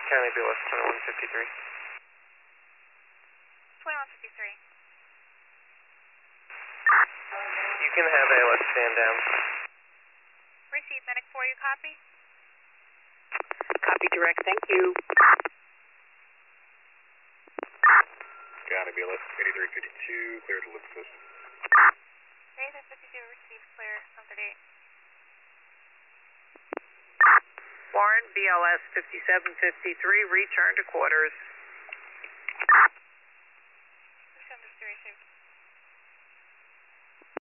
County BLS 2153. 2153. You can have ALS stand down. Receive medic 4, you copy? Copy direct, thank you. County BLS 8352, clear to lift system. 8352, receive clear, 138. Warren, BLS 5753, return to quarters.